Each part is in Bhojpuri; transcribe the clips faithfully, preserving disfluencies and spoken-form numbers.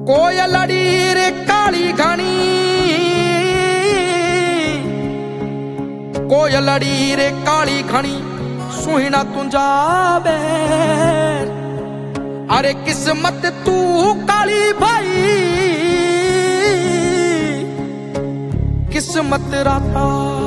कोयलड़ी रे काली घनी, कोयलड़ी रे काली घनी सुहिना तुंजा बैर। अरे किस्मत तू काली भाई, किस्मत राता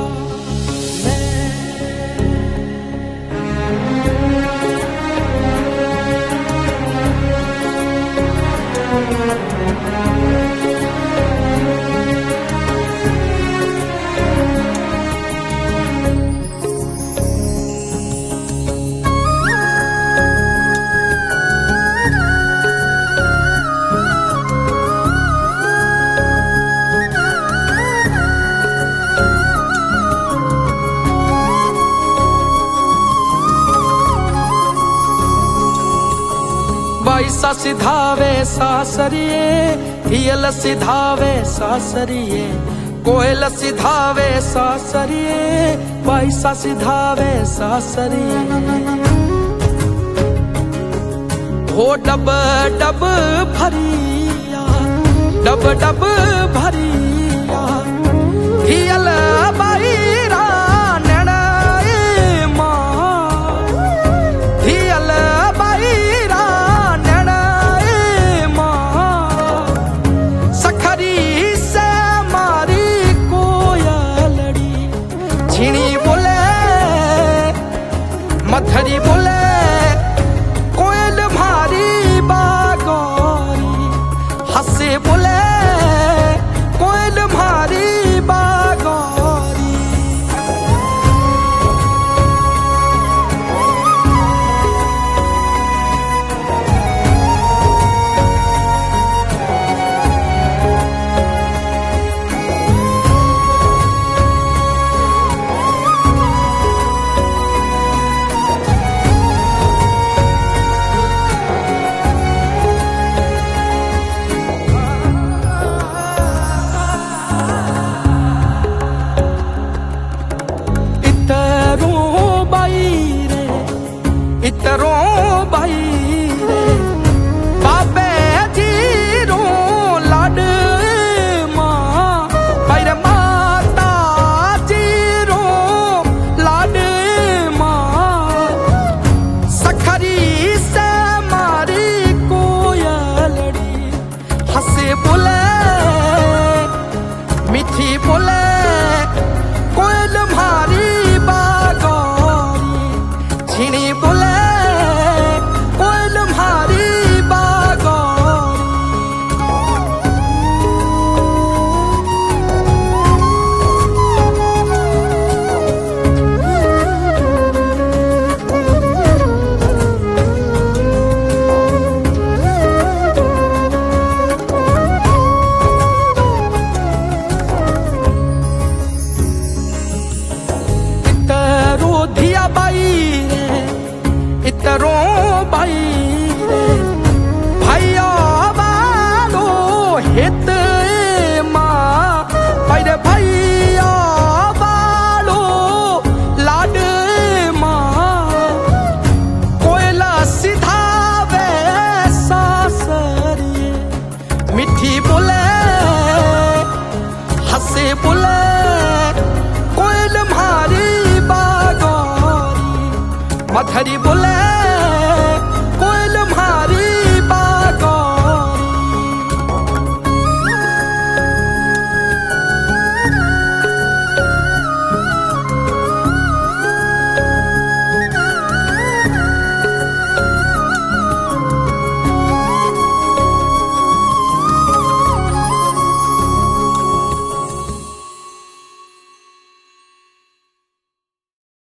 वैसा सिधावे सासरिये, हियल सिधावे सासरिये, कोयल सिधावे सासरिये, वैसा सिधावे सासरिये। हो डब डब भरिया, डब डब भरिया, हियल बाईरा नैनाए माँ, हियल बाईरा नैनाए माँ। सखरी से मारी कोयलड़ी, झिणी बोले मथरी बोले, कोयल भारी बागोरी, हंसे बोले कोयल भारी बागोरी। इतरों बाई रे बाबे जीरो लाड माँ, पर माता जीरो लाड माँ। सखरी से मारी कोयलड़ी, हंसे बोले मीठी बोले, कोयल भारी बागोरी, झिणी बोले कोयल भारी बागोरी। इतरो धिया बाई रे, इतरो बाई रे, भैया बालो हित माँ, पर भैया बालो लाड माँ। कोयला सिधावे सासरिये, मिठी बोले हंसे बोले, कोयल भारी बागोरी, मथरी बोले